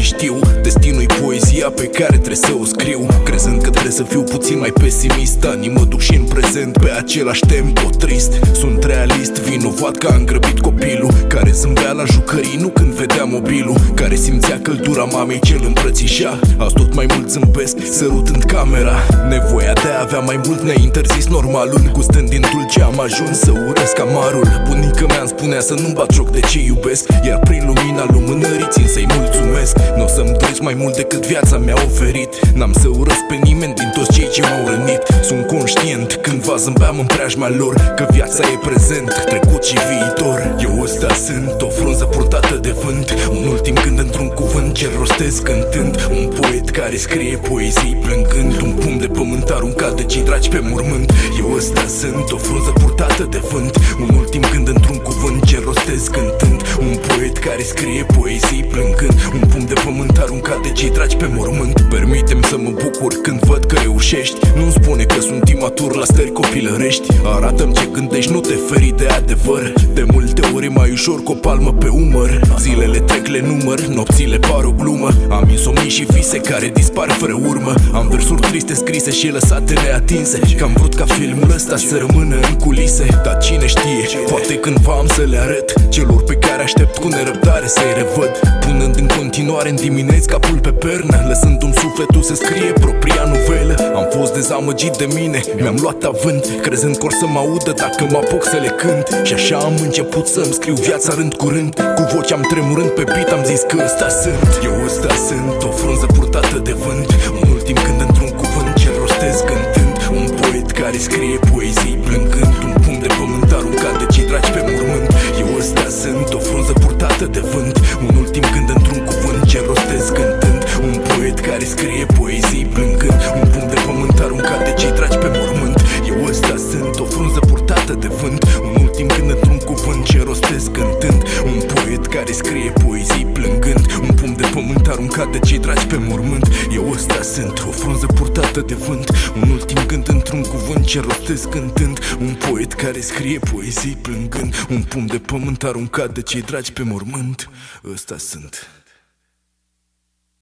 știu, destinul-i poezia pe care trebuie să o scriu, crezând că trebuie să fiu puțin mai pesimist. Anii mă duc și în prezent pe același tempo trist. Sunt realist, vinovat că am grăbit copilul, care zâmbea la jucării nu când vedea mobilul, care simțea căldura mamei ce îl îmbrățișa. Azi tot mai mult zâmbesc, sărutând camera. Nevoia de a avea mai mult ne-a interzis normalul, gustând din dulce am ajuns să urăsc amarul. Bunica mea îmi spunea să nu-mi bat joc de ce iubesc, iar prin lumina lumânării țin să-i mulțumesc. N-o să-mi doresc mai mult decât viața mi-a oferit, n-am să urăsc pe nimeni din toți cei ce m-au rănit. Sunt conștient, cândva zâmbeam în preajma lor, că viața e prezent, trecut și viitor. Eu ăsta sunt, o frunză purtată de vânt, un ultim gând într-un cuvânt ce rostesc cântând. Un poet care scrie poezii plângând, un pumn de pământ aruncat de cei dragi pe mormânt. Eu ăsta sunt, o frunză purtată de vânt, un ultim gând într-un cuvânt ce rostesc cântând. Un poet care scrie poezii plângând, un pumn de pământ aruncat de cei dragi pe mormânt. Permite-mi să mă bucur când văd că reușești, nu-mi spune că sunt imatur la stări copilărești. Arată-mi ce gândești, nu te feri de adevăr, de multe ori e mai ușor cu o palmă pe umăr. Zilele trec, le număr, nopțile par o glumă, am insomnii și vise care dispar fără urmă. Am versuri triste scrise și lăsate neatinse, că am vrut ca filmul ăsta să rămână în culise. Dar cine știe, poate cândva am să le arăt celor pe care aștept cu nerăbdare să-i revăd, punând în continuare în dimineți capul pe pernă, lăsându-mi sufletul să scrie propria novelă. Am fost dezamăgit de mine, mi-am luat avânt, crezând că or să mă audă dacă mă apuc să le cânt. Și așa am început să-mi scriu viața rând cu rând, cu vocea am tremurând pe beat am zis că ăsta sunt. Eu ăsta sunt, o frunză purtată de vânt, un ultim gând într-un cuvânt ce rostesc cântând. Un poet care scrie poezii plângând, un pumn de pământ aruncat de cei dragi pe mormânt. Eu ăsta sunt, o frunză purtată de vânt, un ultim gând într-un cuvânt ce rostesc cântând. Un poet care scrie poezii plângând, un pumn de pământ aruncat de cei dragi pe mormânt. Eu ăsta sunt, o frunză purtată de vânt, un ultim gând într-un cuvânt ce rostesc cântând. Un poet care scrie poezii plângând, un pumn de pământ aruncat de cei dragi pe mormânt. Eu ăsta sunt, o frunză purtată de vânt, un ultim gând într-un cuvânt ce rostesc cântând. Un poet care scrie poezii plângând, un pumn de pământ aruncat de cei dragi pe mormânt. Ăsta sunt.